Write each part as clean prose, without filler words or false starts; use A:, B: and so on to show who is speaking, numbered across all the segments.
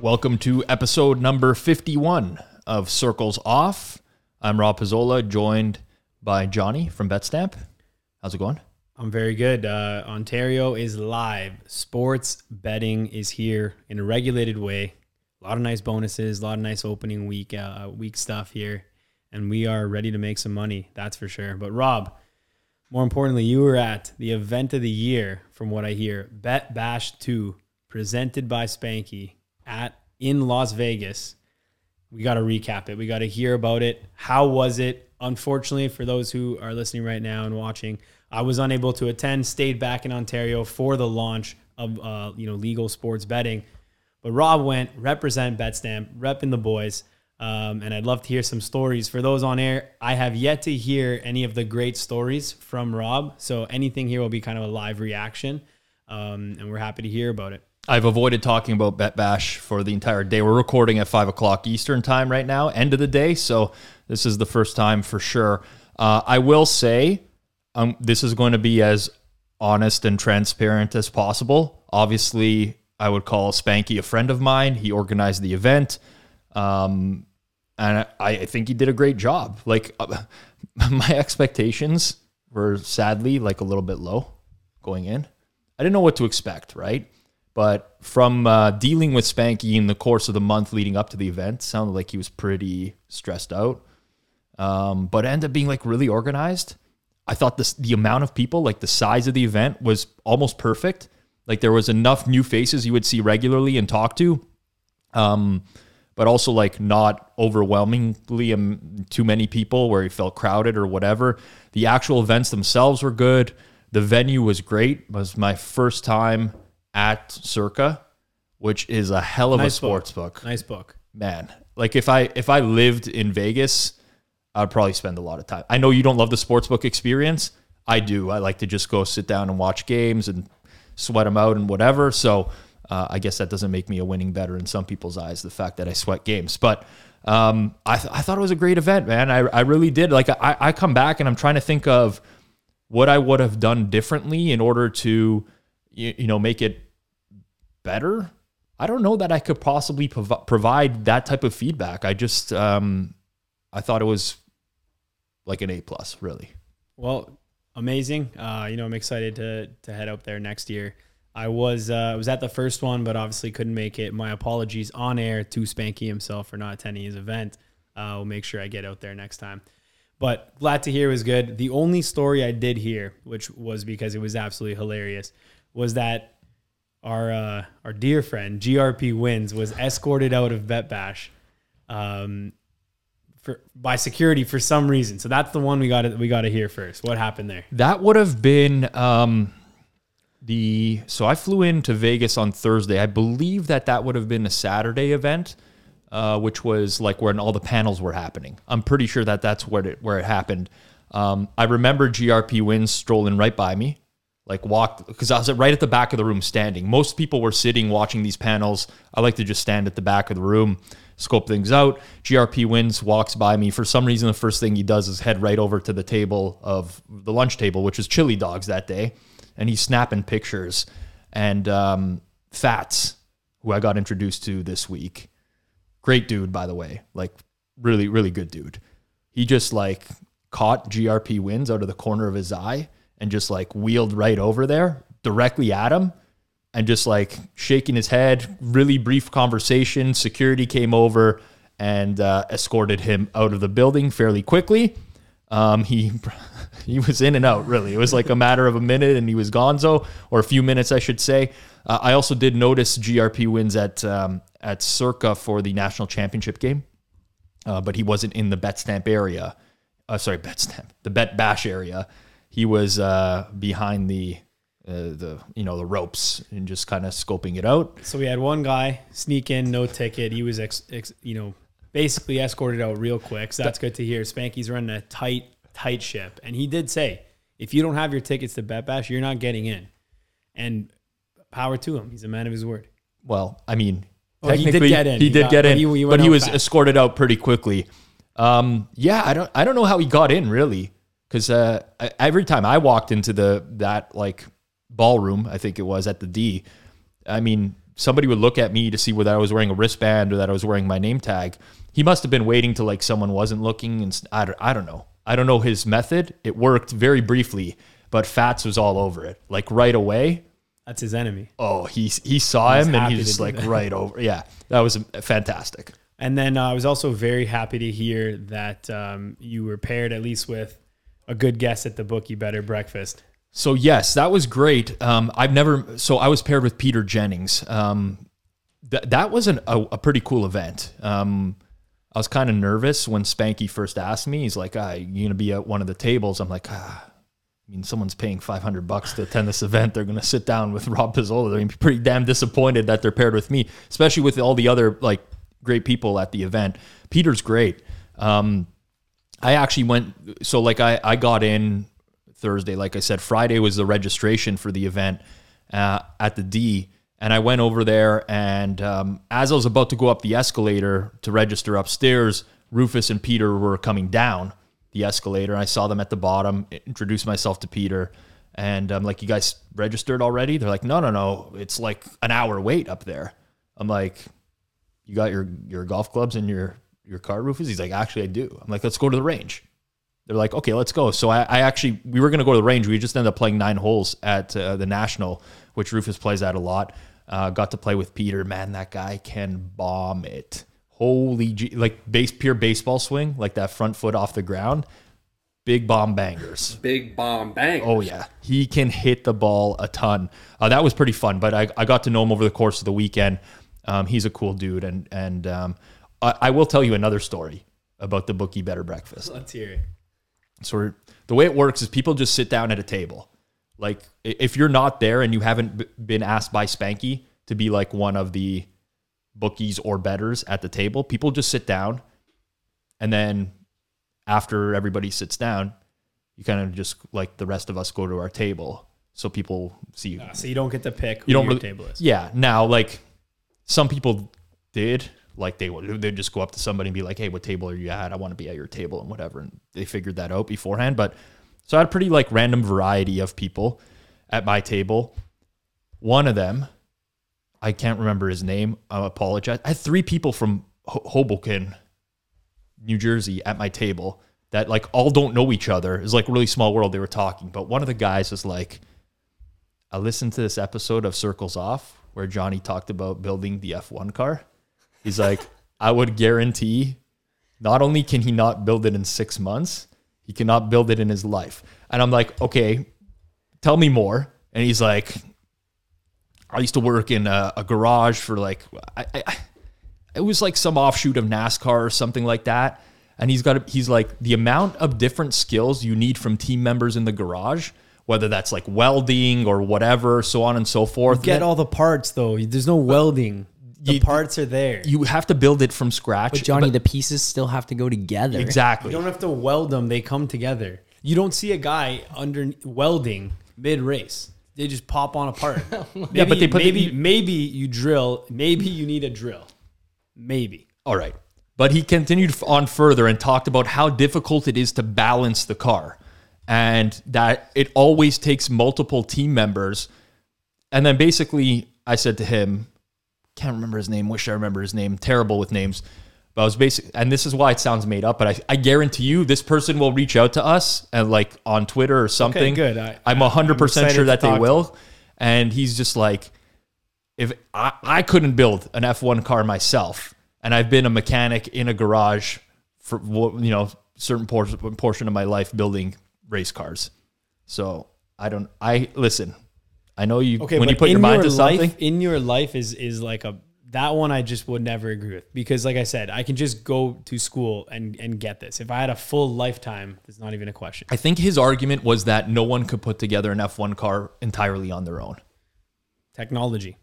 A: Welcome to episode number 51 of Circles Off. I'm Rob Pizzola, joined by Johnny from BetStamp. How's it going?
B: I'm very good. Ontario is live. Sports betting is here in a regulated way. A lot of nice bonuses, a lot of nice opening week stuff here. And we are ready to make some money, that's for sure. But Rob, more importantly, you were at the event of the year, from what I hear, Bet Bash 2, presented by Spanky in Las Vegas. We got to recap it. We got to hear about it. How was it? Unfortunately, for those who are listening right now and watching, I was unable to attend, stayed back in Ontario for the launch of legal sports betting. But Rob went, represent BetStamp, repping the boys. And I'd love to hear some stories. For those on air, I have yet to hear any of the great stories from Rob. So anything here will be kind of a live reaction. And we're happy to hear about it.
A: I've avoided talking about Bet Bash for the entire day. We're recording at 5 o'clock Eastern time right now, end of the day. So this is the first time for sure. I will say this is going to be as honest and transparent as possible. Obviously, I would call Spanky a friend of mine. He organized the event. And I think he did a great job. Like my expectations were sadly like a little bit low going in. I didn't know what to expect, right? But from dealing with Spanky in the course of the month leading up to the event, sounded like he was pretty stressed out. But it ended up being like really organized. I thought the amount of people, like the size of the event was almost perfect. Like there was enough new faces you would see regularly and talk to. But also like not overwhelmingly too many people where you felt crowded or whatever. The actual events themselves were good. The venue was great. It was my first time at Circa, which is a hell of a sports book.
B: Nice book.
A: Man, like if I lived in Vegas, I'd probably spend a lot of time. I know you don't love the sportsbook experience. I do. I like to just go sit down and watch games and sweat them out and whatever. So I guess that doesn't make me a winning bettor in some people's eyes, the fact that I sweat games. But I thought it was a great event, man. I really did. Like I come back and I'm trying to think of what I would have done differently in order to, make it better. I don't know that I could possibly provide that type of feedback. I just, I thought it was like an A+, really.
B: Well, amazing. I'm excited to head up there next year. I was at the first one, but obviously couldn't make it. My apologies on air to Spanky himself for not attending his event. We'll make sure I get out there next time. But glad to hear it was good. The only story I did hear, which was because it was absolutely hilarious, was that our dear friend GRP Wins was escorted out of Bet Bash by security for some reason. So that's the one we got to hear first. What happened there?
A: That would have been so I flew into Vegas on Thursday. I believe that would have been a Saturday event, which was like when all the panels were happening. I'm pretty sure that's where it happened. I remember GRP Wins strolling right by me, like walked, because I was right at the back of the room standing. Most people were sitting watching these panels. I like to just stand at the back of the room, scope things out. GRP Wins walks by me. For some reason, the first thing he does is head right over to the table of the lunch table, which was chili dogs that day. And he's snapping pictures. And Fats, who I got introduced to this week, great dude, by the way, like really, really good dude. He just like caught GRP Wins out of the corner of his eye and just like wheeled right over there directly at him and just like shaking his head. Really brief conversation. Security came over and escorted him out of the building fairly quickly. He was in and out, really. It was like a matter of a minute and he was gonzo, or a few minutes, I should say. I also did notice GRP Wins at Circa for the national championship game, but he wasn't in the BetStamp area. The Bet Bash area. He was behind the ropes and just kind of scoping it out.
B: So we had one guy sneak in, no ticket. He was basically escorted out real quick. So that's good to hear. Spanky's running a tight ship. And he did say, if you don't have your tickets to Bet Bash, you're not getting in. And power to him. He's a man of his word.
A: Well, I mean,
B: technically, he did get in.
A: He did get in, but he was
B: fast.
A: Escorted out pretty quickly. I don't know how he got in, really. Because every time I walked into that ballroom, I think it was at the D, I mean, somebody would look at me to see whether I was wearing a wristband or that I was wearing my name tag. He must have been waiting till like someone wasn't looking, and I don't know. I don't know his method. It worked very briefly, but Fats was all over it. Like right away.
B: That's his enemy.
A: Oh, he saw him and he's just like
B: that.
A: right over. Yeah, that was fantastic.
B: And then I was also very happy to hear that you were paired at least with a good guest at the Bookie Better Breakfast.
A: So yes, that was great. I was paired with Peter Jennings. That was a pretty cool event. I was kind of nervous when Spanky first asked me. He's like, "You gonna be at one of the tables?" I'm like, I mean, someone's paying $500 to attend this event. They're gonna sit down with Rob Pizzola. They're gonna be pretty damn disappointed that they're paired with me, especially with all the other like great people at the event. Peter's great. I actually went. So like I got in Thursday. Like I said, Friday was the registration for the event at the D. And I went over there, and as I was about to go up the escalator to register upstairs, Rufus and Peter were coming down the escalator. I saw them at the bottom, introduced myself to Peter, and I'm like, "You guys registered already?" They're like, No. It's like an hour wait up there. I'm like, "You got your golf clubs and your car, Rufus?" He's like, "Actually, I do." I'm like, "Let's go to the range." They're like, "Okay, let's go." So we were going to go to the range. We just ended up playing 9 holes at the National, which Rufus plays at a lot. Got to play with Peter. Man, that guy can bomb it. Holy like pure baseball swing, like that front foot off the ground. Big bomb bangers.
C: Big bomb bang.
A: Oh yeah, he can hit the ball a ton. That was pretty fun. But I got to know him over the course of the weekend. He's a cool dude, and I will tell you another story about the Bookie Better Breakfast.
B: Let's hear it.
A: So the way it works is people just sit down at a table. Like if you're not there and you haven't been asked by Spanky to be like one of the bookies or bettors at the table, people just sit down. And then after everybody sits down, you kind of just like the rest of us go to our table. So people see you.
B: So you don't get to pick who
A: you don't
B: your
A: really,
B: table is.
A: Yeah. Now, like some people did, like they'd just go up to somebody and be like, "Hey, what table are you at? I want to be at your table," and whatever. And they figured that out beforehand. But so I had a pretty like random variety of people at my table. One of them, I can't remember his name. I apologize. I had 3 people from Hoboken, New Jersey at my table that like all don't know each other. It's like a really small world. They were talking, but one of the guys was like, "I listened to this episode of Circles Off where Johnny talked about building the F1 car." He's like, "I would guarantee not only can he not build it in 6 months, he cannot build it in his life." And I'm like, "Okay, tell me more." And he's like, "I used to work in a garage for like, it was like some offshoot of NASCAR or something like that." And he's like, the amount of different skills you need from team members in the garage, whether that's like welding or whatever, so on and so forth.
B: Get all the parts though. There's no welding. The parts are there.
A: You have to build it from scratch.
D: But Johnny, the pieces still have to go together.
A: Exactly.
B: You don't have to weld them. They come together. You don't see a guy under welding mid-race. They just pop on a part.
A: Yeah, but they put
B: maybe you drill. Maybe you need a drill. Maybe.
A: All right. But he continued on further and talked about how difficult it is to balance the car and that it always takes multiple team members. And then basically I said to him, can't remember his name, wish I remember his name, terrible with names. But I was basically, and this is why it sounds made up, but I guarantee you this person will reach out to us and like on Twitter or something.
B: Okay, good.
A: I'm 100% sure that they will. And he's just like, if I couldn't build an F1 car myself, and I've been a mechanic in a garage for, certain portion of my life building race cars. So listen, I know you,
B: okay,
A: when you put your mind to something.
B: In your life is like that one I just would never agree with, because like I said, I can just go to school and get this. If I had a full lifetime, it's not even a question.
A: I think his argument was that no one could put together an F1 car entirely on their own.
B: Technology.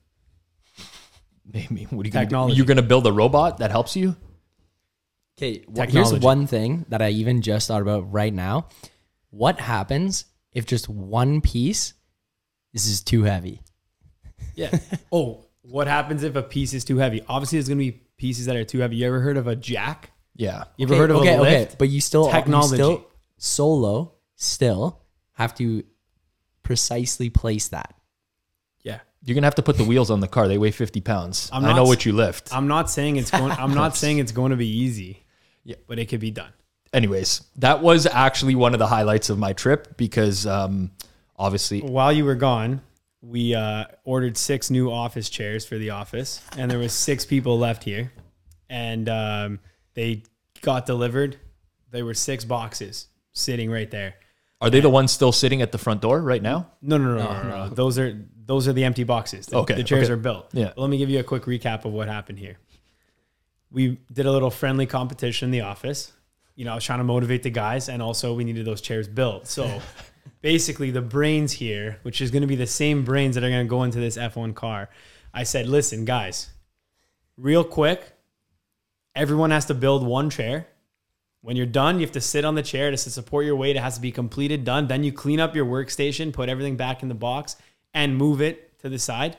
A: Maybe. What are you going to do? You're going to build a robot that helps you?
D: Okay, here's one thing that I even just thought about right now. What happens if just one piece is too heavy?
B: Yeah. Oh, what happens if a piece is too heavy? Obviously, there's going to be pieces that are too heavy. You ever heard of a jack?
A: Yeah.
B: You ever heard of a lift?
D: Okay, but you still
B: technology.
D: Still have to precisely place that.
B: Yeah.
A: You're going to have to put the wheels on the car. They weigh 50 pounds. I know what you lift.
B: I'm not saying it's going, I'm not saying it's going to be easy, but it could be done.
A: Anyways, that was actually one of the highlights of my trip because obviously
B: while you were gone, we ordered 6 new office chairs for the office, and there was 6 people left here, and they got delivered. There were 6 boxes sitting right there.
A: Are they the ones still sitting at the front door right now?
B: No. Those are the empty boxes. The chairs are built.
A: Yeah.
B: But let me give you a quick recap of what happened here. We did a little friendly competition in the office. You know, I was trying to motivate the guys, and also we needed those chairs built. So basically the brains here, which is going to be the same brains that are going to go into this F1 car. I said, listen, guys, real quick, everyone has to build one chair. When you're done, you have to sit on the chair to support your weight. It has to be completed, done. Then you clean up your workstation, put everything back in the box, and move it to the side.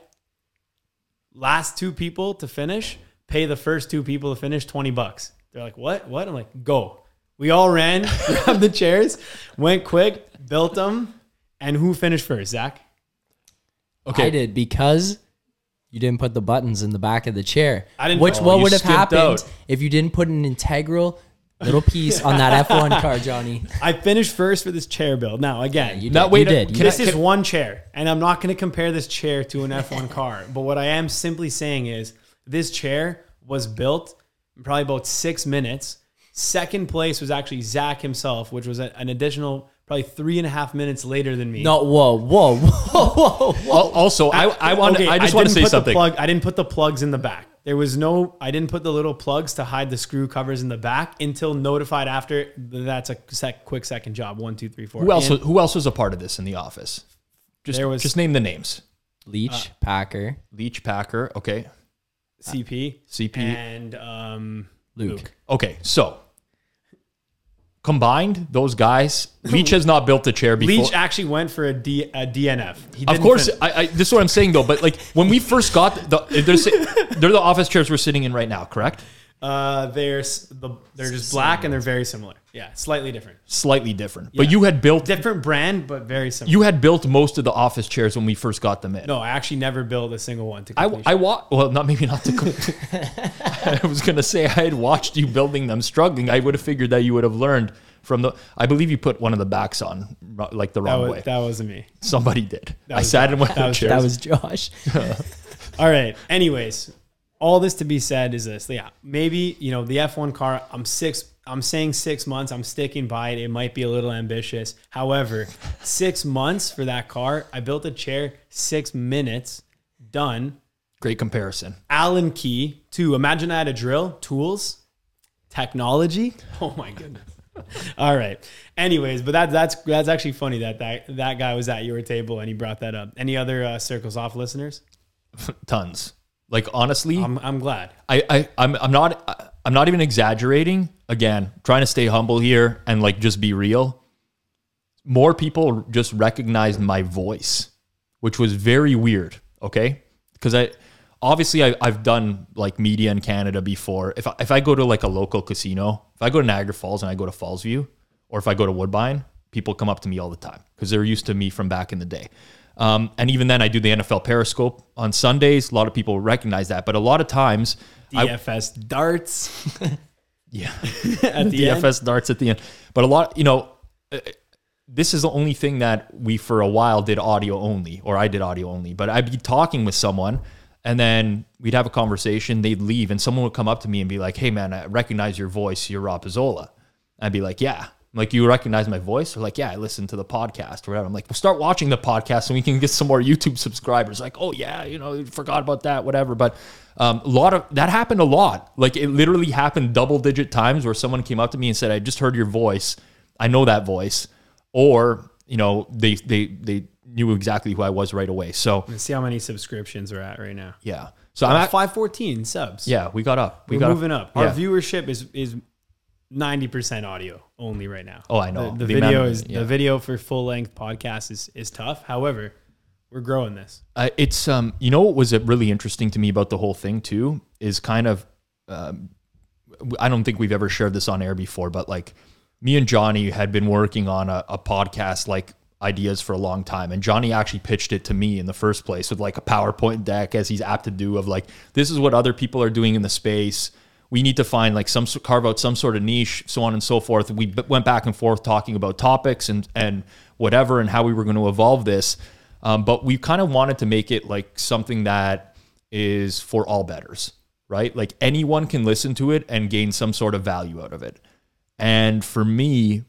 B: Last 2 people to finish, pay the first 2 people to finish $20. They're like, what? I'm like, go. We all ran, grabbed the chairs, went quick, built them. And who finished first, Zach?
D: Okay. I did, because you didn't put the buttons in the back of the chair. What
A: you
D: would have
A: skipped
D: happened
A: out.
D: if you didn't put an integral little piece on that F1 car, Johnny?
B: I finished first for this chair build. Now, again,
D: you did.
B: This is one chair, and I'm not going to compare this chair to an F1 car. But what I am simply saying is this chair was built in probably about 6 minutes. Second place was actually Zach himself, which was an additional probably 3.5 minutes later than me.
D: No, whoa.
A: Also, I just want to say something.
B: I didn't put the plugs in the back. I didn't put the little plugs to hide the screw covers in the back until notified after. That's a quick second job. 1, 2, 3, 4.
A: Who else was a part of this in the office? Just name the names.
D: Leach, Packer.
A: Okay.
B: CP. And Luke.
A: Okay, so combined, those guys, Leach has not built a chair before.
B: Leach actually went for a DNF.
A: Of course, this is what I'm saying though. But like when we first got they're the office chairs we're sitting in right now, correct?
B: They're just black and they're very similar. Yeah, slightly different.
A: Yeah. But you had built
B: different brand, but very similar.
A: You had built most of the office chairs when we first got them in.
B: No, I actually never built a single one to
A: completion. I was gonna say I had watched you building them struggling. I would have figured that you would have learned from I believe you put one of the backs on like the wrong way.
B: That wasn't me.
A: Somebody did. I sat in one of the chairs.
D: That was Josh.
B: All right. Anyways, all this to be said is this. Yeah, maybe, the F1 car, I'm saying 6 months. I'm sticking by it. It might be a little ambitious. However, 6 months for that car. I built a chair, 6 minutes, done.
A: Great comparison.
B: Allen key, too. Imagine I had a drill, tools, technology. Oh my goodness. All right. Anyways, but that's actually funny that guy was at your table and he brought that up. Any other Circles Off listeners?
A: Tons. Like honestly,
B: I'm glad.
A: I'm not even exaggerating. Again, trying to stay humble here and like just be real. More people just recognized my voice, which was very weird. Okay, because I've done like media in Canada before. If I go to like a local casino, if I go to Niagara Falls and I go to Fallsview, or if I go to Woodbine, people come up to me all the time because they're used to me from back in the day. And even then I do the NFL Periscope on Sundays. A lot of people recognize that, but a lot of times
B: DFS darts.
A: Yeah.
B: At the
A: DFS
B: end.
A: darts at the end. But a lot, this is the only thing that we for a while did audio only, or I did audio only, but I'd be talking with someone and then we'd have a conversation, they'd leave and someone would come up to me and be like, "Hey man, I recognize your voice. You're Rob Pizzola." I'd be like, "Yeah." Like, "You recognize my voice?" Or like, "Yeah, I listen to the podcast," or whatever. I'm like, "Well, start watching the podcast so we can get some more YouTube subscribers." Like, "Oh yeah, forgot about that," whatever. But a lot of that happened a lot. Like it literally happened double-digit times where someone came up to me and said, "I just heard your voice. I know that voice," or they knew exactly who I was right away. So
B: let's see how many subscriptions we're at right now.
A: Yeah, so I'm
B: at 514 subs.
A: Yeah, we got up.
B: We're moving up. Our viewership is 90% audio only right now.
A: Oh, I know.
B: The video for full length podcasts is tough. However, we're growing this.
A: It's what was really interesting to me about the whole thing too is kind of I don't think we've ever shared this on air before, but like me and Johnny had been working on a podcast like ideas for a long time. And Johnny actually pitched it to me in the first place with like a PowerPoint deck, as he's apt to do, of like, this is what other people are doing in the space. We need to find like carve out some sort of niche, so on and so forth. We went back and forth talking about topics and whatever, and how we were going to evolve this. But we kind of wanted to make it like something that is for all bettors, right? Like anyone can listen to it and gain some sort of value out of it. And for me,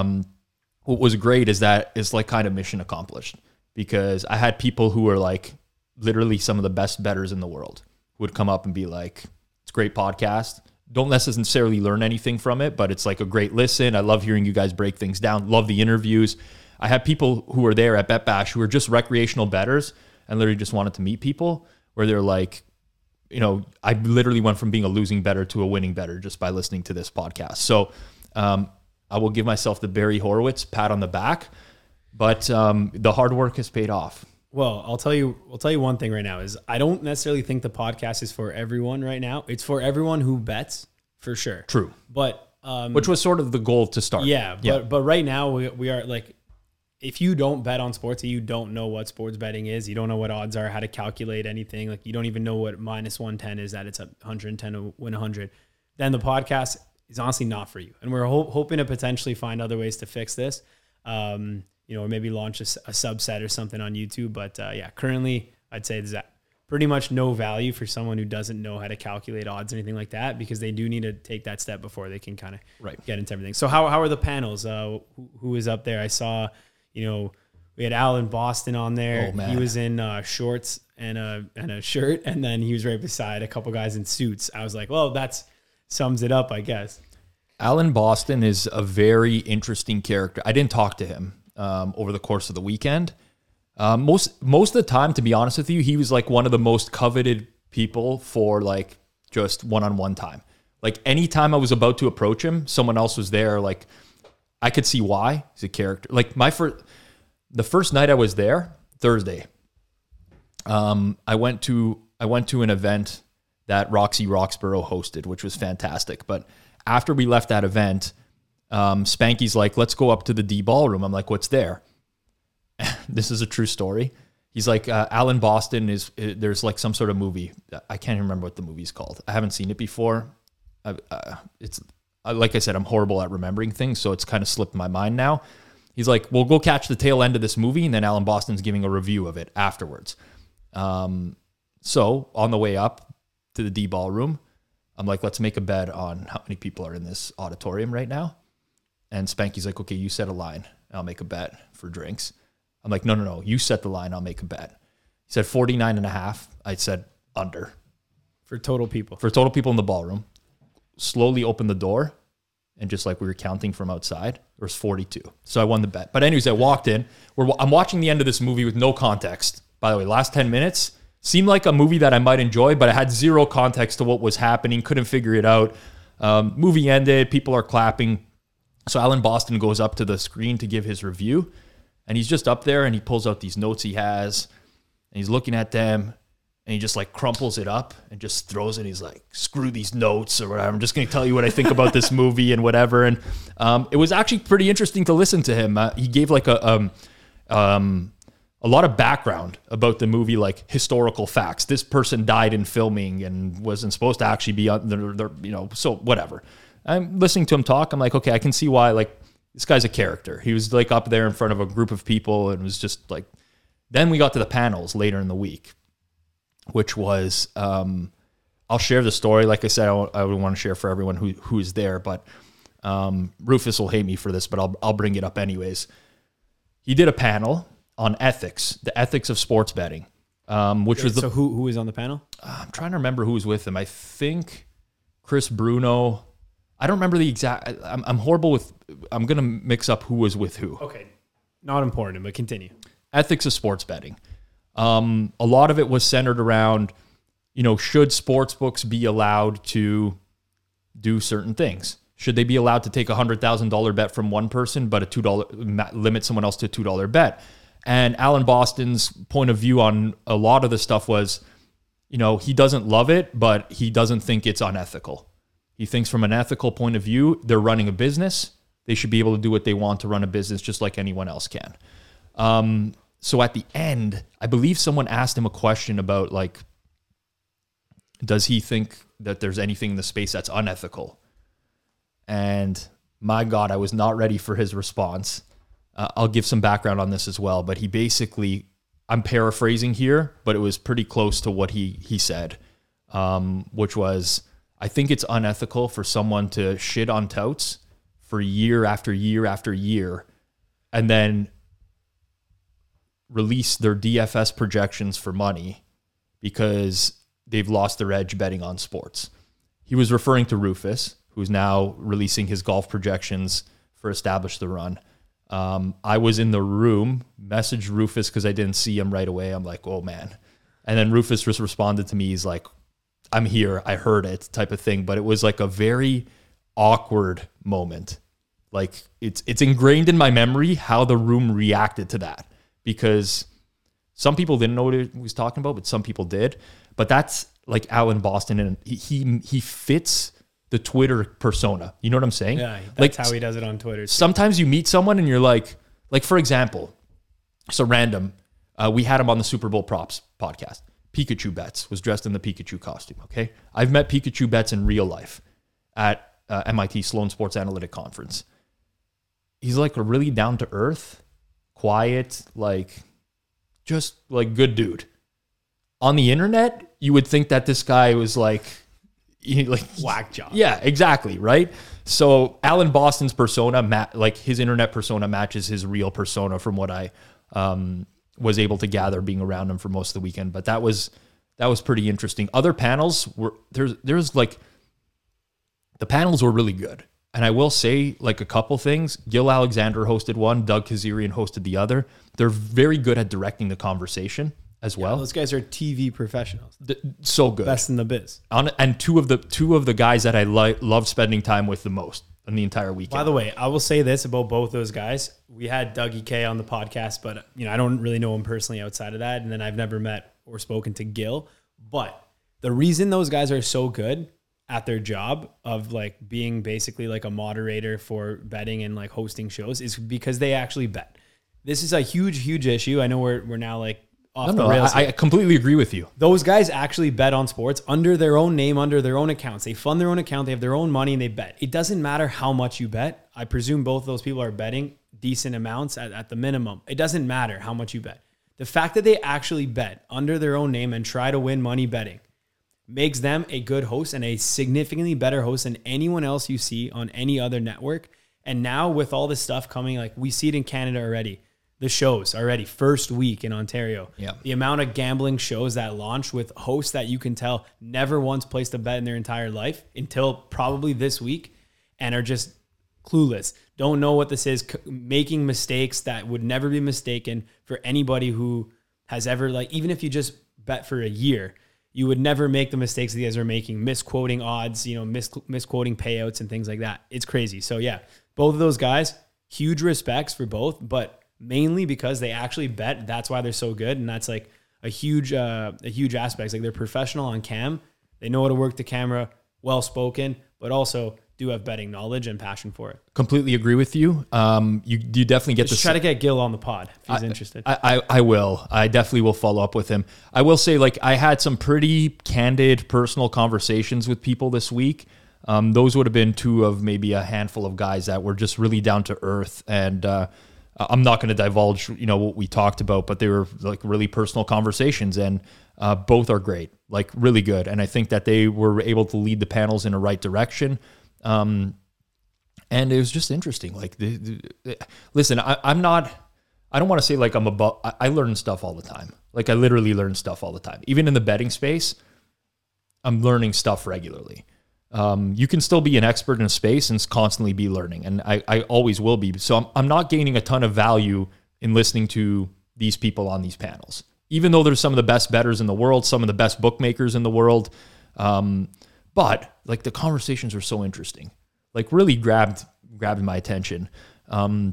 A: what was great is that it's like kind of mission accomplished, because I had people who were like literally some of the best bettors in the world who would come up and be like, it's a great podcast. Don't necessarily learn anything from it, but it's like a great listen. I love hearing you guys break things down. Love the interviews. I had people who were there at Bet Bash who were just recreational bettors and literally just wanted to meet people, where they're like, you know, I literally went from being a losing bettor to a winning bettor just by listening to this podcast. So I will give myself the Barry Horowitz pat on the back, but the hard work has paid off.
B: Well, I'll tell you one thing right now is I don't necessarily think the podcast is for everyone right now. It's for everyone who bets, for sure.
A: True.
B: But
A: which was sort of the goal to start.
B: Yeah. But right now we are like, if you don't bet on sports, you don't know what sports betting is, you don't know what odds are, how to calculate anything, like you don't even know what minus 110 is, that it's 110 to win 100, then the podcast is honestly not for you. And we're hoping to potentially find other ways to fix this. You know, or maybe launch a subset or something on YouTube. But yeah, currently I'd say there's pretty much no value for someone who doesn't know how to calculate odds or anything like that, because they do need to take that step before they can kind of get into everything. So how are the panels? Who is up there? I saw, you know, we had Alan Boston on there. Oh, man. He was in shorts and a shirt, and then he was right beside a couple guys in suits. I was like, well, that sums it up, I guess.
A: Alan Boston is a very interesting character. I didn't talk to him over the course of the weekend. Most of the time, to be honest with you, he was like one of the most coveted people for like just one-on-one time. Like anytime I was about to approach him, someone else was there. Like I could see why. He's a character. Like the first night I was there, Thursday, I went to an event that Roxy Roxborough hosted, which was fantastic. But after we left that event, Spanky's like, let's go up to the D ballroom. I'm like, what's there? This is a true story. He's like, Alan Boston there's like some sort of movie. I can't even remember what the movie's called. I haven't seen it before. It's like I said, I'm horrible at remembering things, so it's kind of slipped my mind now. He's like, we'll go catch the tail end of this movie, and then Alan Boston's giving a review of it afterwards. So on the way up to the D ballroom, I'm like, let's make a bet on how many people are in this auditorium right now. And Spanky's like, okay, you set a line. I'll make a bet for drinks. I'm like, no. You set the line. I'll make a bet. He said 49.5. I said under.
B: For total people.
A: For total people in the ballroom. Slowly opened the door. And just like we were counting from outside, there was 42. So I won the bet. But anyways, I walked in. I'm watching the end of this movie with no context. By the way, last 10 minutes seemed like a movie that I might enjoy, but I had zero context to what was happening. Couldn't figure it out. Movie ended. People are clapping. So Alan Boston goes up to the screen to give his review, and he's just up there and he pulls out these notes he has, and he's looking at them, and he just like crumples it up and just throws it. He's like, screw these notes or whatever. I'm just going to tell you what I think about this movie and whatever. And it was actually pretty interesting to listen to him. He gave like a lot of background about the movie, like historical facts. This person died in filming and wasn't supposed to actually be on the so whatever. I'm listening to him talk. I'm like, okay, I can see why, like, this guy's a character. He was like up there in front of a group of people and was just like, then we got to the panels later in the week, which was, I'll share the story. Like I said, I would want to share for everyone who's there, but Rufus will hate me for this, but I'll bring it up anyways. He did a panel on ethics, the ethics of sports betting, which was
B: so who was on the panel?
A: I'm trying to remember who was with him. I think Chris Bruno. I don't remember the exact. I'm horrible with. I'm gonna mix up who was with who.
B: Okay, not important, but continue.
A: Ethics of sports betting. A lot of it was centered around, should sports books be allowed to do certain things? Should they be allowed to take $100,000 bet from one person, but a $2 limit someone else to a $2 bet? And Alan Boston's point of view on a lot of the stuff was, he doesn't love it, but he doesn't think it's unethical. He thinks from an ethical point of view, they're running a business. They should be able to do what they want to run a business just like anyone else can. So at the end, I believe someone asked him a question about like, does he think that there's anything in the space that's unethical? And my God, I was not ready for his response. I'll give some background on this as well, but he basically, I'm paraphrasing here, but it was pretty close to what he said, which was, I think it's unethical for someone to shit on touts for year after year after year and then release their DFS projections for money because they've lost their edge betting on sports. He was referring to Rufus, who's now releasing his golf projections for Establish the Run. I was in the room, messaged Rufus because I didn't see him right away. I'm like, oh man. And then Rufus just responded to me. He's like, I'm here. I heard it type of thing. But it was like a very awkward moment. Like it's ingrained in my memory how the room reacted to that, because some people didn't know what he was talking about, but some people did. But that's like Alan Boston, and he fits the Twitter persona. You know what I'm saying?
B: Yeah, that's
A: like,
B: how he does it on Twitter.
A: Sometimes you meet someone and you're like for example, so random, we had him on the Super Bowl props podcast. Pikachu Betts was dressed in the Pikachu costume. Okay. I've met Pikachu Betts in real life at MIT Sloan Sports Analytic Conference. He's like a really down to earth, quiet, like just like good dude. On the internet, you would think that this guy was like
B: whack job.
A: Yeah, exactly. Right. So Alan Boston's persona, like his internet persona matches his real persona from what I was able to gather being around him for most of the weekend. But that was pretty interesting. Other panels were there's like the panels were really good. And I will say like a couple things. Gil Alexander hosted one, Doug Kazarian hosted the other. They're very good at directing the conversation as well.
B: Those guys are TV professionals.
A: So good.
B: Best in the biz.
A: And two of the guys that I love spending time with the most in the entire weekend.
B: By the way, I will say this about both those guys. We had Dougie K on the podcast, but I don't really know him personally outside of that. And then I've never met or spoken to Gil. But the reason those guys are so good at their job of like being basically like a moderator for betting and like hosting shows is because they actually bet. This is a huge issue. I know we're now like off the rails.
A: I completely agree with you.
B: Those guys actually bet on sports under their own name, under their own accounts. They fund their own account. They have their own money and they bet. It doesn't matter how much you bet. I presume both of those people are betting decent amounts at the minimum. It doesn't matter how much you bet. The fact that they actually bet under their own name and try to win money betting makes them a good host and a significantly better host than anyone else you see on any other network. And now with all this stuff coming, like we see it in Canada already, the shows already, first week in Ontario.
A: Yeah.
B: The amount of gambling shows that launch with hosts that you can tell never once placed a bet in their entire life until probably this week and are just clueless, don't know what this is, making mistakes that would never be mistaken for anybody who has ever, like, even if you just bet for a year, you would never make the mistakes these guys are making, misquoting odds, misquoting payouts and things like that. It's crazy. So yeah, both of those guys, huge respects for both, but mainly because they actually bet. That's why they're so good. And that's like a huge aspect. Like they're professional on cam. They know how to work the camera, well-spoken, but also do have betting knowledge and passion for it.
A: Completely agree with you. You definitely get
B: Just try to get Gil on the pod if he's interested.
A: I will. I definitely will follow up with him. I will say, like, I had some pretty candid personal conversations with people this week. Those would have been two of maybe a handful of guys that were just really down to earth. And I'm not going to divulge, what we talked about, but they were like really personal conversations, and both are great, like really good. And I think that they were able to lead the panels in the right direction. And it was just interesting. Like, listen, I don't want to say like I'm above, I learn stuff all the time. Like I literally learn stuff all the time. Even in the betting space, I'm learning stuff regularly. You can still be an expert in a space and constantly be learning. And I always will be. So I'm not gaining a ton of value in listening to these people on these panels, even though they're some of the best bettors in the world, some of the best bookmakers in the world. But like the conversations are so interesting, like really grabbed my attention. The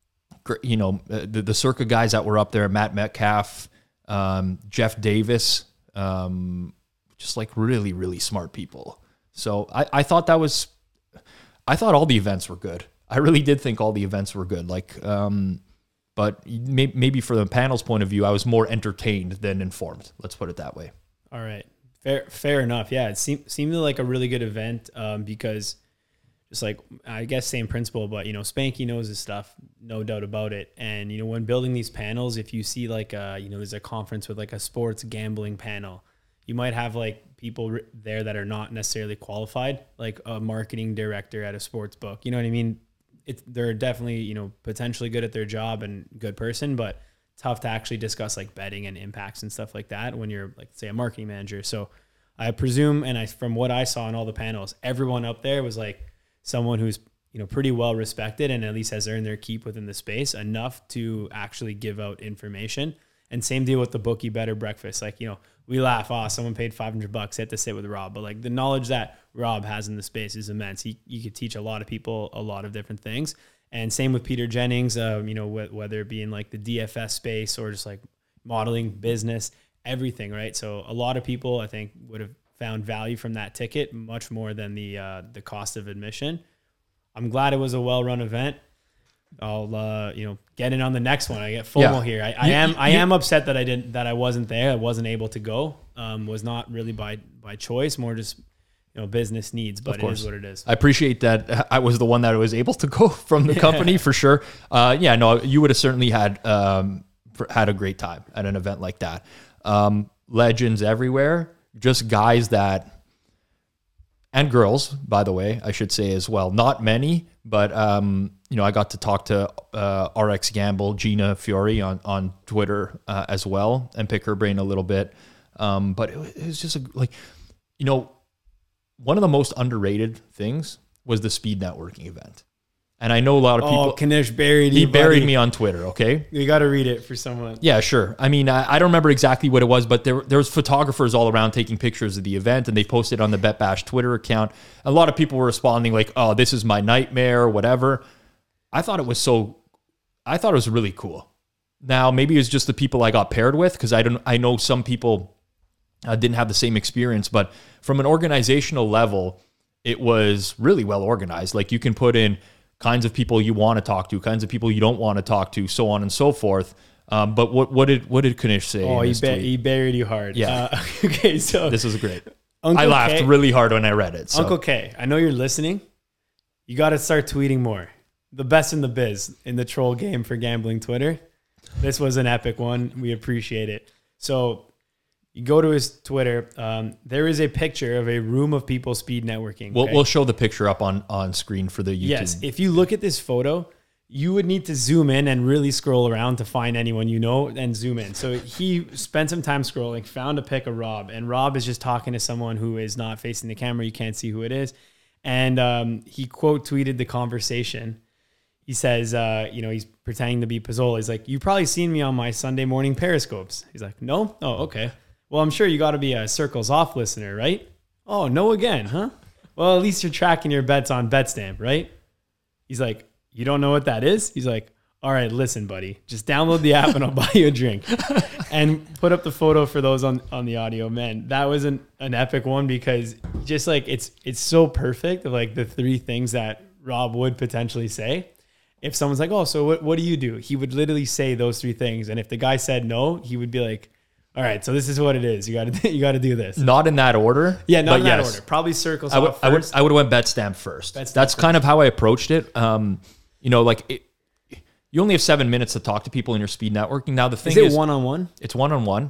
A: Circa guys that were up there, Matt Metcalf, Jeff Davis, just like really, really smart people. So I thought all the events were good. I really did think all the events were good. Like, But maybe from the panel's point of view, I was more entertained than informed. Let's put it that way.
B: All right. Fair enough. Yeah, it seemed like a really good event because just like, I guess same principle, but, Spanky knows his stuff, no doubt about it. And, when building these panels, if you see like, there's a conference with like a sports gambling panel, you might have like people there that are not necessarily qualified, like a marketing director at a sports book. You know what I mean? They're definitely, potentially good at their job and good person, but tough to actually discuss like betting and impacts and stuff like that when you're like, say, a marketing manager. So I presume, and from what I saw in all the panels, everyone up there was like someone who's, pretty well respected and at least has earned their keep within the space enough to actually give out information. And same deal with the Bookie Better Breakfast. Like, we laugh, someone paid $500, had to sit with Rob. But like the knowledge that Rob has in the space is immense. You could teach a lot of people a lot of different things. And same with Peter Jennings, whether it be in like the DFS space or just like modeling, business, everything, right? So a lot of people, I think, would have found value from that ticket much more than the cost of admission. I'm glad it was a well-run event. I'll get in on the next one. I get FOMO here. I am upset that I wasn't there. I wasn't able to go. Was not really by choice, more just business needs, but it is what it is.
A: I appreciate that I was the one that was able to go from the company for sure. You would have certainly had a great time at an event like that. Legends everywhere, just guys that, and girls, by the way, I should say as well. Not many, but I got to talk to RX Gamble, Gina Fiore on Twitter as well, and pick her brain a little bit. But it was just one of the most underrated things was the speed networking event. And I know a lot of people.
B: Kanish buried you.
A: He buried me on Twitter, okay?
B: You got to read it for someone.
A: Yeah, sure. I mean, I don't remember exactly what it was, but there was photographers all around taking pictures of the event, and they posted on the BetBash Twitter account. A lot of people were responding like, oh, this is my nightmare, or whatever. I thought it was really cool. Now, maybe it was just the people I got paired with, because I know some people didn't have the same experience, but from an organizational level, it was really well organized. Like, you can put in kinds of people you want to talk to, kinds of people you don't want to talk to, so on and so forth. But what did Kanish say?
B: Oh, he buried you hard.
A: Yeah.
B: Okay, so
A: this is great. I laughed really hard when I read it. So.
B: Uncle K, I know you're listening. You got to start tweeting more. The best in the biz in the troll game for gambling Twitter. This was an epic one. We appreciate it. So you go to his Twitter. There is a picture of a room of people speed networking.
A: We'll show the picture up on screen for the YouTube.
B: Yes. If you look at this photo, you would need to zoom in and really scroll around to find anyone and zoom in. So he spent some time scrolling, found a pic of Rob, and Rob is just talking to someone who is not facing the camera. You can't see who it is. And he quote tweeted the conversation. He says, he's pretending to be Pizzola. He's like, "You've probably seen me on my Sunday morning Periscopes." He's like, "No? Oh, okay. Well, I'm sure you got to be a Circles Off listener, right?" "Oh, no again, huh? Well, at least you're tracking your bets on Betstamp, right?" He's like, "You don't know what that is?" He's like, "All right, listen, buddy. Just download the app and I'll buy you a drink." And put up the photo for those on the audio. Man, that was an epic one because just like it's so perfect of like the three things that Rob would potentially say. If someone's like, "Oh, so what do you do?" He would literally say those three things. And if the guy said no, he would be like, "All right, so this is what it is. You got to do this."
A: Not in that order.
B: Yeah, not in that order. Probably Circles Off first.
A: I would have went Betstamp first. That's kind of how I approached it. You only have 7 minutes to talk to people in your speed networking. Now the thing is,
B: one-on-one?
A: It's one-on-one.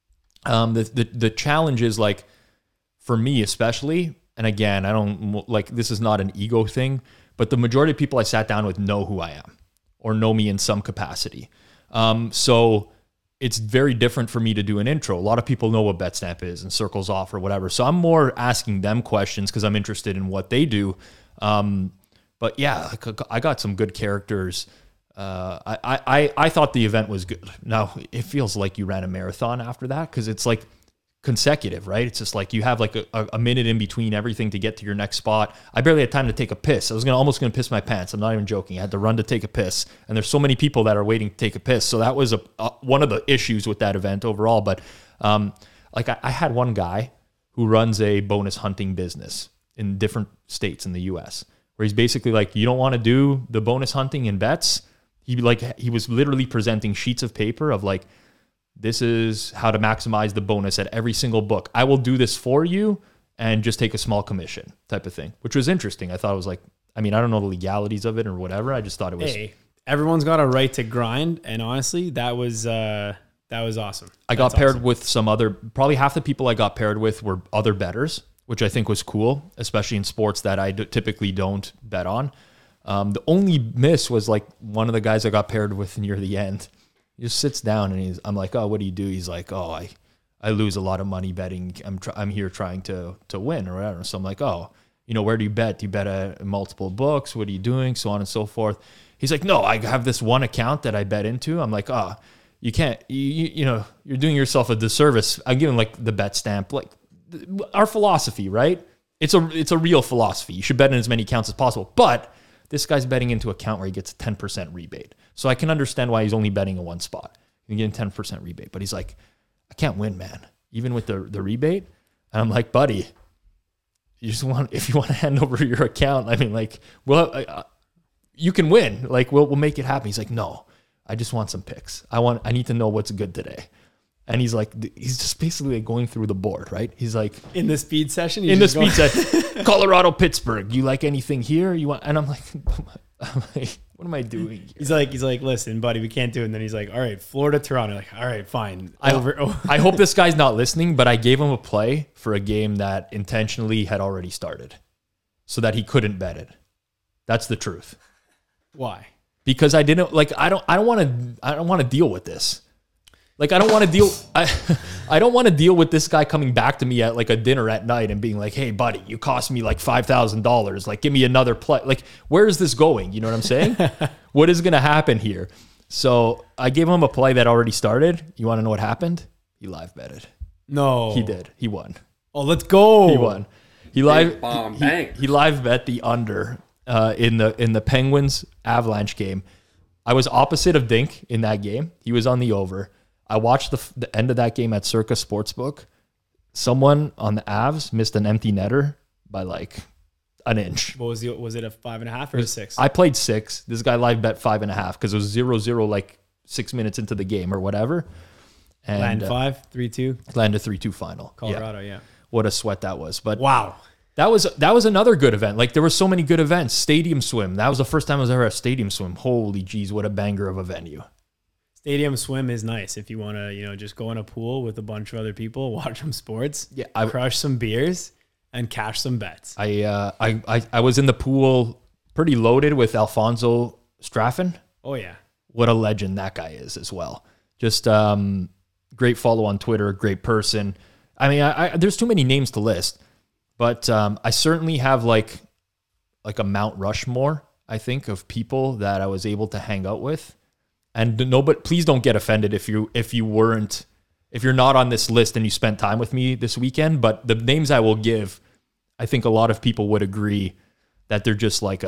A: The challenge is like, for me especially, and again, I don't like, this is not an ego thing, but the majority of people I sat down with know who I am or know me in some capacity. So it's very different for me to do an intro. A lot of people know what Betstamp is and Circles Off or whatever. So I'm more asking them questions because I'm interested in what they do. But yeah, I got some good characters. I thought the event was good. Now it feels like you ran a marathon after that because it's like consecutive, right? It's just like you have like a minute in between everything to get to your next spot. I barely had time to take a piss. I was almost gonna piss my pants. I'm not even joking. I had to run to take a piss, and there's so many people that are waiting to take a piss. So that was one of the issues with that event overall. But I had one guy who runs a bonus hunting business in different states in the U.S. where he's basically like, you don't want to do the bonus hunting in bets. He was literally presenting sheets of paper of like, this is how to maximize the bonus at every single book. I will do this for you and just take a small commission type of thing, which was interesting. I thought it was like, I mean, I don't know the legalities of it or whatever. I just thought it was.
B: Hey, everyone's got a right to grind. And honestly, that was awesome.
A: I got paired with some other, probably half the people I got paired with were other bettors, which I think was cool, especially in sports that I typically don't bet on. The only miss was like one of the guys I got paired with near the end. He just sits down and I'm like, oh, what do you do? He's like, oh, I lose a lot of money betting. I'm here trying to win or whatever. So I'm like, oh, where do you bet? Do you bet at multiple books? What are you doing? So on and so forth. He's like, no, I have this one account that I bet into. I'm like, oh, you can't, you're doing yourself a disservice. I'm giving like the bet stamp, like our philosophy, right? It's a real philosophy. You should bet in as many accounts as possible. But this guy's betting into an account where he gets a 10% rebate. So I can understand why he's only betting in one spot. He's getting 10% rebate. But he's like, I can't win, man, even with the rebate. And I'm like, buddy, if you want to hand over your account, I mean, like, well, you can win. Like, we'll make it happen. He's like, no, I just want some picks. I need to know what's good today. And he's like, he's just basically like going through the board, right? He's like,
B: in the speed session,
A: session, Colorado, Pittsburgh. You like anything here? You want? And I'm like, what am I doing here?
B: He's like, listen, buddy, we can't do it. And then he's like, all right, Florida, Toronto. Like, all right, fine.
A: I hope this guy's not listening, but I gave him a play for a game that intentionally had already started, so that he couldn't bet it. That's the truth.
B: Why?
A: Because I didn't like. I don't want to deal with this. Like, I don't want to deal. I don't want to deal with this guy coming back to me at like a dinner at night and being like, "Hey, buddy, you cost me like $5,000. Like, give me another play." Like, where is this going? You know what I'm saying? What is going to happen here? So I gave him a play that already started. You want to know what happened? He live betted.
B: No,
A: he did. He won.
B: Oh, let's go.
A: He won. He live bet the under in the Penguins Avalanche game. I was opposite of Dink in that game. He was on the over. I watched the end of that game at Circa Sportsbook. Someone on the Avs missed an empty netter by like an inch.
B: What was it a 5.5 or a 6?
A: I played 6. This guy live bet 5.5 because it was 0-0 like 6 minutes into the game or whatever. And
B: land 5, 3-2.
A: Land a 3-2 final.
B: Colorado, yeah.
A: What a sweat that was. But
B: wow.
A: That was another good event. Like, there were so many good events. Stadium Swim. That was the first time I was ever at Stadium Swim. Holy geez, what a banger of a venue.
B: Stadium Swim is nice if you want to, just go in a pool with a bunch of other people, watch some sports, crush some beers, and cash some bets.
A: I was in the pool pretty loaded with Alfonso Straffen.
B: Oh yeah,
A: what a legend that guy is as well. Just great follow on Twitter, great person. I mean, there's too many names to list, but I certainly have like a Mount Rushmore, I think, of people that I was able to hang out with. And no, but please don't get offended if you're not on this list and you spent time with me this weekend. But the names I will give, I think a lot of people would agree that they're just like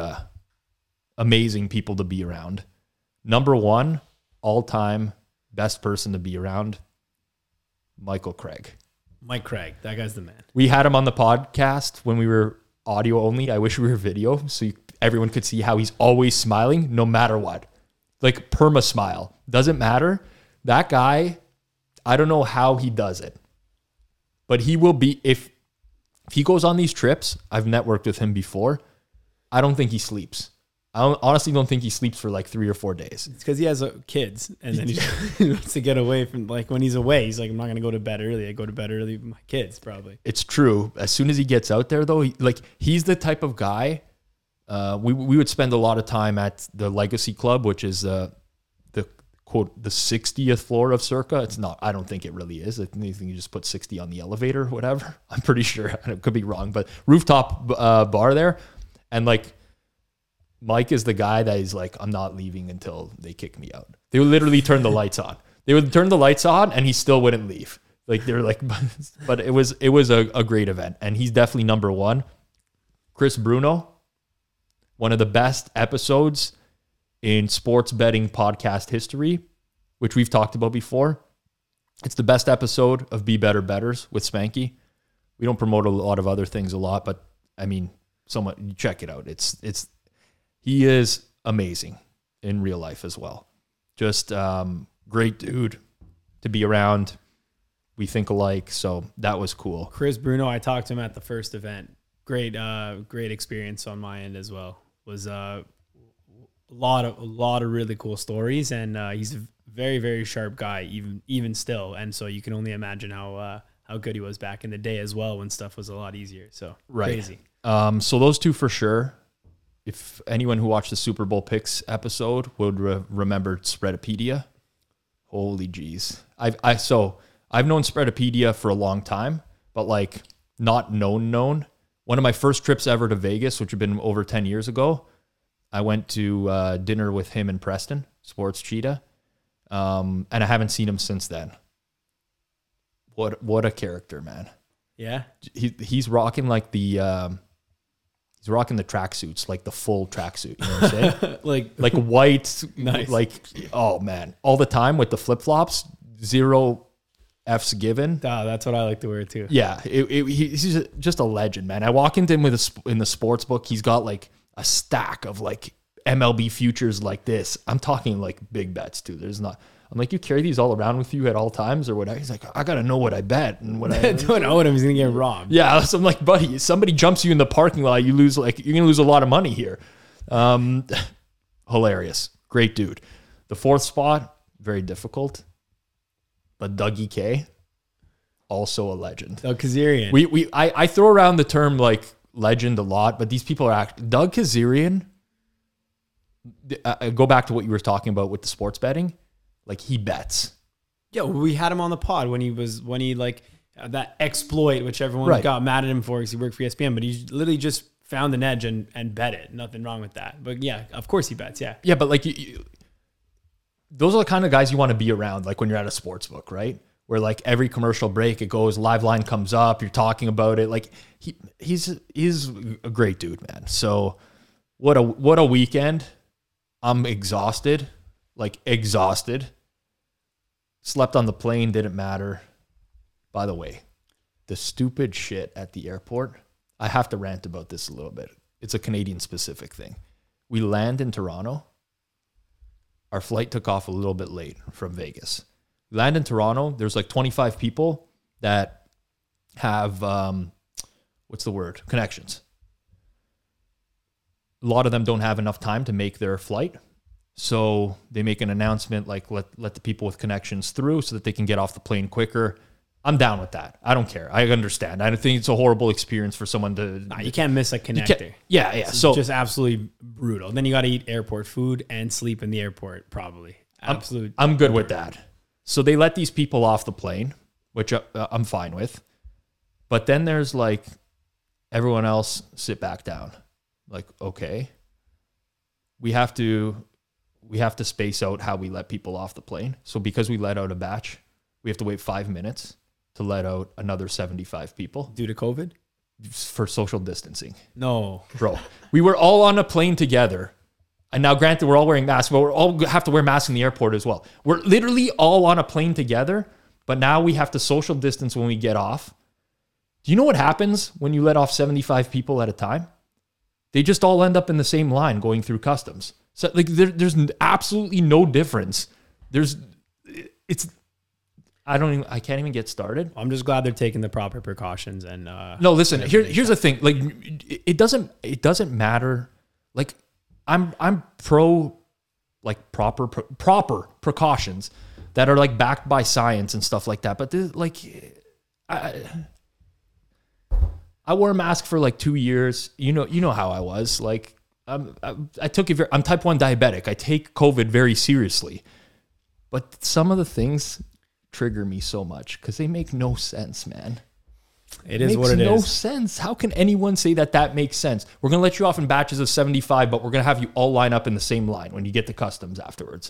A: amazing people to be around. Number 1, all-time best person to be around, Michael Craig.
B: Mike Craig, that guy's the man.
A: We had him on the podcast when we were audio only. I wish we were video so everyone could see how he's always smiling no matter what. Like, perma smile. Doesn't matter. That guy, I don't know how he does it. But he will be, if he goes on these trips, I've networked with him before, I don't think he sleeps. honestly don't think he sleeps for like 3 or 4 days.
B: It's because he has kids, and then he wants to get away from, like, when he's away, he's like, I'm not going to go to bed early. I go to bed early with my kids, probably.
A: It's true. As soon as he gets out there, though, he's the type of guy. We would spend a lot of time at the Legacy Club, which is the quote the 60th floor of Circa. It's not. I don't think it really is. I think you just put 60 on the elevator, or whatever. I'm pretty sure. I could be wrong, but rooftop bar there, and like Mike is the guy that is like, I'm not leaving until they kick me out. They would literally turn the lights on. They would turn the lights on, and he still wouldn't leave. Like they're like, but it was a great event, and he's definitely number one. Chris Bruno, one of the best episodes in sports betting podcast history, which we've talked about before. It's the best episode of Be Better Betters with Spanky. We don't promote a lot of other things a lot, but I mean, check it out. He is amazing. in real life as well. Just great dude to be around. We think alike, so that was cool.
B: Chris Bruno, I talked to him at the first event. Great experience on my end as well. Was a lot of really cool stories, and he's a very, very sharp guy, even still. And so you can only imagine how good he was back in the day as well, when stuff was a lot easier. So crazy.
A: So those two for sure. If anyone who watched the Super Bowl picks episode would remember Spreadopedia, holy jeez. I've known Spreadopedia for a long time, but like not known. One of my first trips ever to Vegas, which had been over 10 years ago, I went to dinner with him and Preston, Sports Cheetah, and I haven't seen him since then. What a character, man.
B: Yeah.
A: He's rocking like the tracksuits, like the full tracksuit. You know what I'm saying? like white,
B: nice.
A: Like, oh man, all the time with the flip flops, 0 F's given.
B: That's what I like to wear too.
A: Yeah, he's just a legend, man. I walk into him in the sports book. He's got like a stack of like MLB futures like this. I'm talking like big bets too. I'm like, you carry these all around with you at all times or whatever? He's like, I got to know what I bet and what I
B: don't know what he's going to get robbed.
A: Yeah. So I'm like, buddy, somebody jumps you in the parking lot, you're going to lose a lot of money here. Hilarious. Great dude. The 4th spot, very difficult. But Dougie K, also a legend.
B: Doug Kazarian.
A: I throw around the term like legend a lot, but these people are Doug Kazarian. Go back to what you were talking about with the sports betting. Like, he bets.
B: Yeah, we had him on the pod when he like that exploit, which everyone got mad at him for because he worked for ESPN, but he literally just found an edge and bet it. Nothing wrong with that. But yeah, of course he bets. Yeah.
A: Yeah, but like those are the kind of guys you want to be around, like when you're at a sports book, right? Where like every commercial break, it goes, live line comes up, you're talking about it. Like he's a great dude, man. So what a weekend. I'm exhausted. Slept on the plane, didn't matter. By the way, the stupid shit at the airport, I have to rant about this a little bit. It's a Canadian specific thing. We land in Toronto. Our flight took off a little bit late from Vegas. We land in Toronto. There's like 25 people that have, connections. A lot of them don't have enough time to make their flight. So they make an announcement like let the people with connections through so that they can get off the plane quicker. I'm down with that. I don't care. I understand. I don't think it's a horrible experience for someone to...
B: Nah, you can't miss a connector.
A: Yeah.
B: It's so just absolutely brutal. Then you got to eat airport food and sleep in the airport, probably.
A: I'm good with that. So they let these people off the plane, which I'm fine with. But then there's like everyone else sit back down. Like, okay, we have to space out how we let people off the plane. So because we let out a batch, we have to wait 5 minutes to let out another 75 people.
B: Due to COVID?
A: For social distancing.
B: No.
A: Bro, we were all on a plane together. And now granted, we're all wearing masks, but we all have to wear masks in the airport as well. We're literally all on a plane together, but now we have to social distance when we get off. Do you know what happens when you let off 75 people at a time? They just all end up in the same line going through customs. So like there's absolutely no difference. I can't even get started.
B: I'm just glad they're taking the proper precautions and
A: no, listen, here's the thing. Like it doesn't matter. Like I'm pro like proper precautions that are like backed by science and stuff like that. But I wore a mask for like 2 years. You know how I was. Like I took it. I'm type 1 diabetic. I take COVID very seriously. But some of the things trigger me so much because they make no sense, man.
B: It is what it is.
A: Makes no sense. How can anyone say that makes sense? We're going to let you off in batches of 75, but we're going to have you all line up in the same line when you get to customs afterwards.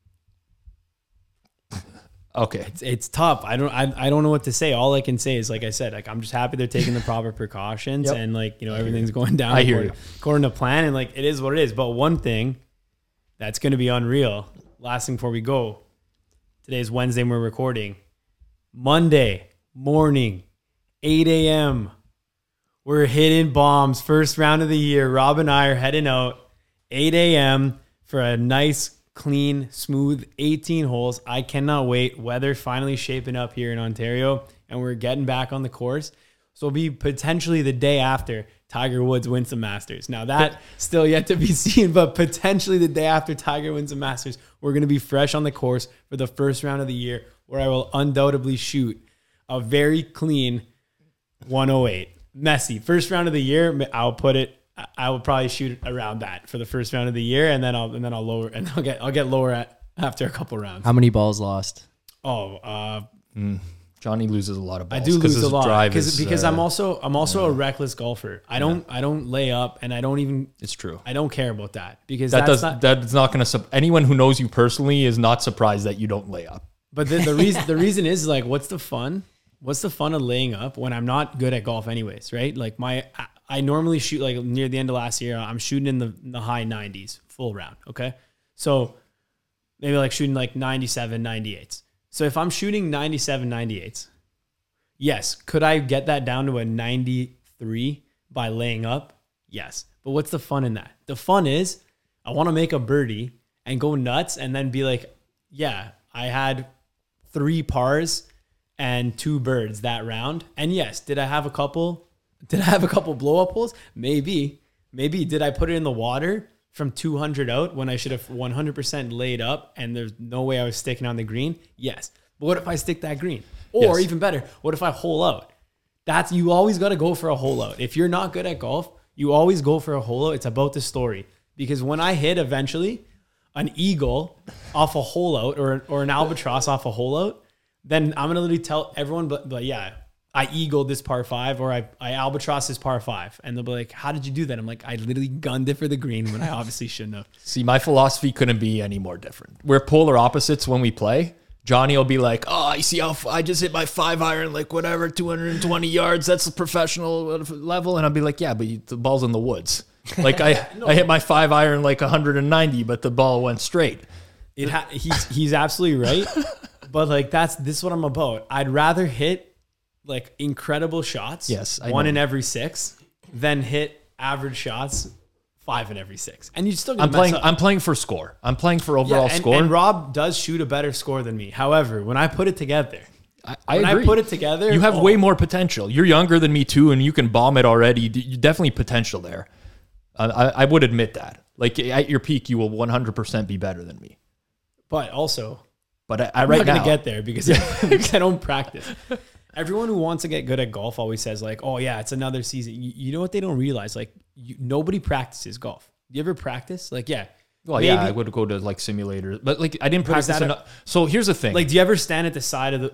A: Okay.
B: It's tough. I don't know what to say. All I can say is, like I said, like I'm just happy they're taking the proper precautions and like, everything's going down according to plan, and like it is what it is. But one thing that's going to be unreal, last thing before we go, today is Wednesday and we're recording. Monday morning, 8 a.m. We're hitting bombs. First round of the year. Rob and I are heading out 8 a.m. for a nice, clean, smooth 18 holes. I cannot wait. Weather finally shaping up here in Ontario, and we're getting back on the course. So it'll be potentially the day after Tiger Woods wins the Masters. Now that still yet to be seen, but potentially the day after Tiger wins the Masters, we're going to be fresh on the course for the first round of the year, where I will undoubtedly shoot a very clean 108. Messy. First round of the year, I will probably shoot around that for the first round of the year, and then I'll lower, and I'll get lower after a couple rounds.
D: How many balls lost?
A: Johnny loses a lot of balls.
B: I do lose a lot because I'm also a reckless golfer. I don't lay up, and I don't even.
A: It's true.
B: I don't care about that because
A: that's not going to. Anyone who knows you personally is not surprised that you don't lay up.
B: But the reason is like, what's the fun? What's the fun of laying up when I'm not good at golf anyways, right? Like I normally shoot like near the end of last year, I'm shooting in the high 90s full round. Okay. So maybe like shooting like 97, 98s. So if I'm shooting 97, 98s, yes. Could I get that down to a 93 by laying up? Yes. But what's the fun in that? The fun is I want to make a birdie and go nuts and then be like, yeah, I had 3 pars and 2 birds that round. And yes, did I have a couple blow up holes? Maybe. Did I put it in the water from 200 out when I should have 100% laid up and there's no way I was sticking on the green? Yes. But what if I stick that green? Or even better, what if I hole out? You always got to go for a hole out. If you're not good at golf, you always go for a hole out. It's about the story. Because when I hit eventually an eagle off a hole out or an albatross off a hole out, then I'm going to literally tell everyone, but yeah, I eagled this par 5 or I albatross this par 5. And they'll be like, how did you do that? I'm like, I literally gunned it for the green when I obviously shouldn't have.
A: See, my philosophy couldn't be any more different. We're polar opposites when we play. Johnny will be like, oh, I see how I just hit my 5 iron, like whatever, 220 yards. That's the professional level. And I'll be like, yeah, but the ball's in the woods. Like I hit my 5 iron like 190, but the ball went straight.
B: He's absolutely right. But like this is what I'm about. I'd rather hit like incredible shots,
A: yes,
B: 1 in every 6, than hit average shots 5 in every 6. And you still gonna mess up.
A: I'm playing for score. I'm playing for overall score.
B: And Rob does shoot a better score than me. However, when I put it together,
A: I agree. You have way more potential. You're younger than me too, and you can bomb it already. You definitely potential there. I would admit that. Like at your peak, you will 100% be better than me.
B: But also,
A: I'm not going
B: to get there because I don't practice. Everyone who wants to get good at golf always says like, oh yeah, it's another season. You know what they don't realize? Like nobody practices golf. Do you ever practice? Like, yeah.
A: Well, maybe. Yeah, I would go to like simulators, but like I didn't practice enough. So here's the thing.
B: Like, do you ever stand at the side of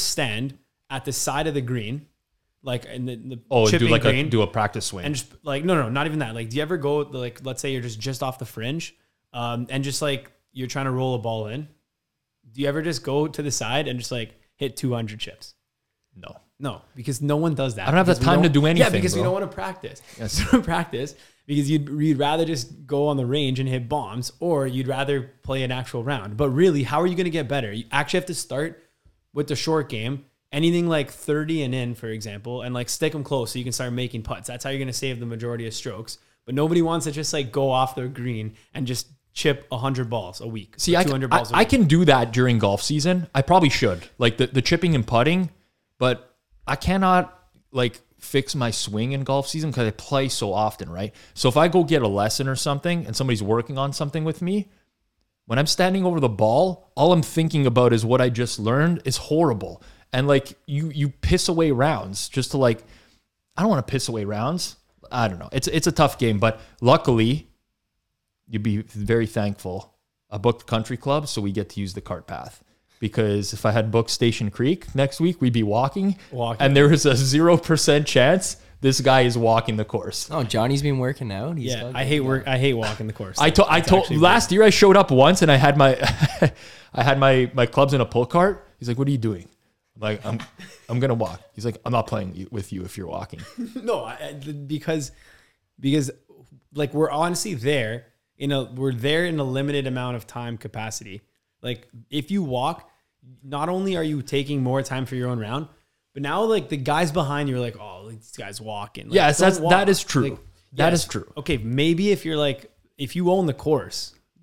B: the green? Like in the chipping green,
A: do a practice swing.
B: And just like, no, not even that. Like, do you ever go like, let's say you're just off the fringe, and just like you're trying to roll a ball in. Do you ever just go to the side and just like hit 200 chips? No, because no one does that.
A: I don't have the time to do anything.
B: Yeah, because we don't want to practice. Yes. We don't practice because you'd rather just go on the range and hit bombs, or you'd rather play an actual round. But really, how are you going to get better? You actually have to start with the short game. Anything like 30 and in, for example, and like stick them close so you can start making putts. That's how you're going to save the majority of strokes. But nobody wants to just like go off the green and just chip 100 balls a week.
A: See, 200 balls a week. I can do that during golf season. I probably should. Like the chipping and putting, but I cannot like fix my swing in golf season because I play so often, right? So if I go get a lesson or something and somebody's working on something with me, when I'm standing over the ball, all I'm thinking about is what I just learned is horrible. And like you piss away rounds just to like, I don't want to piss away rounds. I don't know. It's a tough game, but luckily you'd be very thankful. I booked country club, so we get to use the cart path. Because if I had booked Station Creek next week, we'd be walking. And there was a 0% chance this guy is walking the course.
D: Oh, Johnny's been working out.
B: I hate walking the course.
A: I told last year I showed up once and I had my my clubs in a pull cart. He's like, "What are you doing?" I'm like, I'm gonna walk. He's like, "I'm not playing with you if you're walking."
B: No, because like we're honestly there we're there in a limited amount of time capacity. Like if you walk, not only are you taking more time for your own round, but now like the guys behind you are like, oh, like, this guy's walking. Like,
A: yes, that is true. Like, that is true.
B: Okay, maybe if you own the course,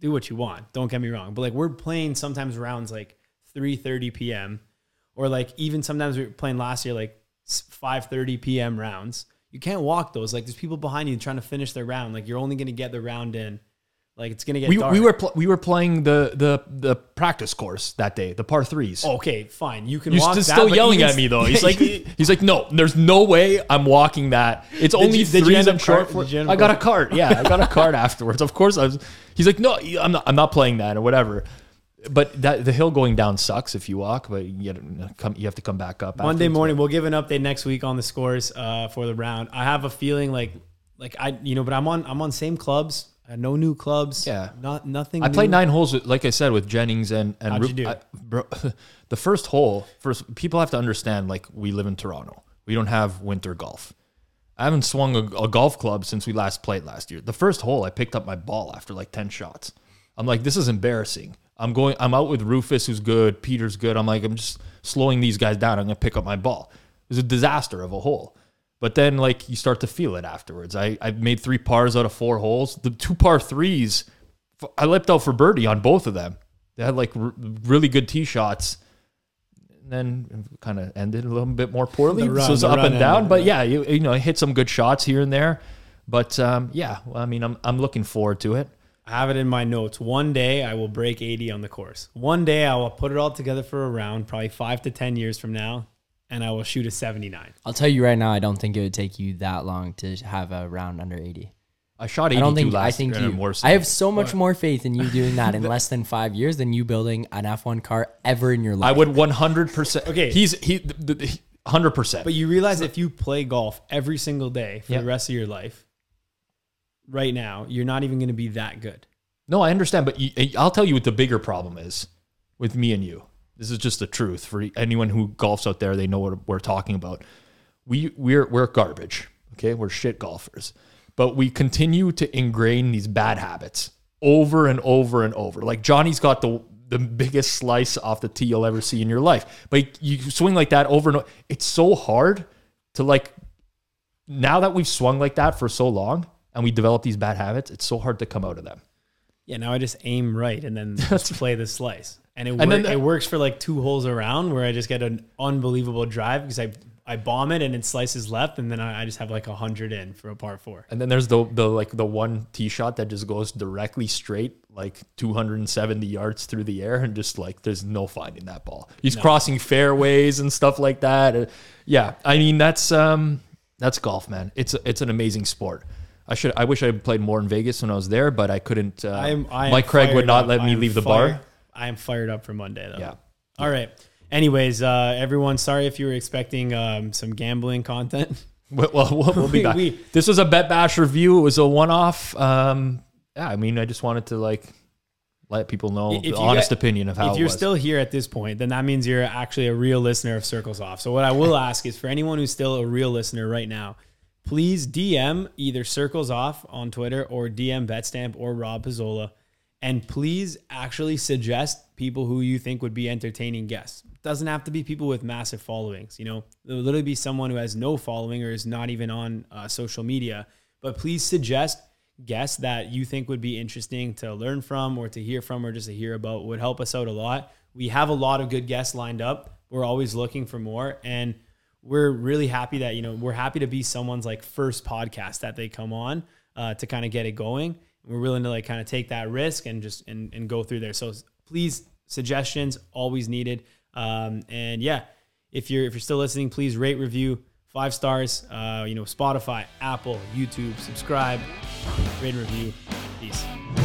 B: do what you want. Don't get me wrong. But like we're playing sometimes rounds like 3:30 p.m. or like even sometimes we were playing last year like 5:30 p.m. rounds. You can't walk those. Like there's people behind you trying to finish their round. Like you're only going to get the round in. Like it's going to get dark.
A: We were playing the practice course that day, the par threes.
B: Okay, fine. You can
A: You're
B: walk that.
A: still yelling at me though. He's like, no, there's no way I'm walking that. It's only threes and short. I got a cart. Yeah, I got a cart afterwards. Of course I was. He's like, no, I'm not playing that or whatever. But the hill going down sucks if you walk, but you have to come back up.
B: Monday morning, we'll give an update next week on the scores for the round. I have a feeling like but I'm on same clubs. No new clubs.
A: Yeah,
B: nothing.
A: I played 9 holes, like I said, with Jennings and
B: How'd you do?
A: The first hole. People have to understand. Like we live in Toronto, we don't have winter golf. I haven't swung a golf club since we last played last year. The first hole, I picked up my ball after like 10 shots. I'm like, this is embarrassing. I'm out with Rufus, who's good. Peter's good. I'm like, I'm just slowing these guys down. I'm going to pick up my ball. It was a disaster of a hole. But then, like, you start to feel it afterwards. I made 3 pars out of 4 holes. The 2 par 3s, I leapt out for birdie on both of them. They had, like, really good tee shots. And then it kind of ended a little bit more poorly. So it's up and down. But, yeah, you know, I hit some good shots here and there. But, yeah, I mean, I'm looking forward to it.
B: I have it in my notes. One day I will break 80 on the course. One day I will put it all together for a round, probably 5 to 10 years from now, and I will shoot a 79.
D: I'll tell you right now, I don't think it would take you that long to have a round under 80.
A: I shot 82 last year.
D: I have so much more faith in you doing that in less than 5 years than you building an F1 car ever in your life.
A: I would 100%. Okay, he's 100%.
B: But you realize if you play golf every single day for the rest of your life, right now, you're not even going to be that good.
A: No, I understand, but I'll tell you what the bigger problem is with me and you. This is just the truth. For anyone who golfs out there, they know what we're talking about. We're garbage, okay? We're shit golfers. But we continue to ingrain these bad habits over and over and over. Like Johnny's got the biggest slice off the tee you'll ever see in your life. But you swing like that over and over. It's so hard to like, now that we've swung like that for so long, and we develop these bad habits, it's so hard to come out of them.
B: Yeah, now I just aim right and then just play the slice. And it works for like 2 holes around where I just get an unbelievable drive because I bomb it and it slices left and then I just have like 100 in for a par 4.
A: And then there's the one tee shot that just goes directly straight, like 270 yards through the air and just like there's no finding that ball. He's crossing fairways and stuff like that. Yeah, I mean that's golf, man. It's an amazing sport. I wish I had played more in Vegas when I was there, but I couldn't. Mike Craig would not let me leave the bar.
B: I am fired up for Monday, though.
A: Yeah.
B: All right. Anyways, everyone, sorry if you were expecting some gambling content.
A: We'll be back. This was a Bet Bash review. It was a one-off. Yeah, I mean, I just wanted to like let people know the honest opinion of how it was.
B: If you're still here at this point, then that means you're actually a real listener of Circles Off. So what I will ask is for anyone who's still a real listener right now, please DM either Circles Off on Twitter or DM Betstamp or Rob Pizzola. And please actually suggest people who you think would be entertaining guests. It doesn't have to be people with massive followings. You know, it'll literally be someone who has no following or is not even on social media. But please suggest guests that you think would be interesting to learn from or to hear from or just to hear about. It would help us out a lot. We have a lot of good guests lined up. We're always looking for more. And we're really happy that, we're happy to be someone's like first podcast that they come on to kind of get it going. We're willing to like kind of take that risk and just and go through there. So please, suggestions always needed. And yeah, if you're still listening, please rate, review, 5 stars. Spotify, Apple, YouTube, subscribe, rate and review. Peace.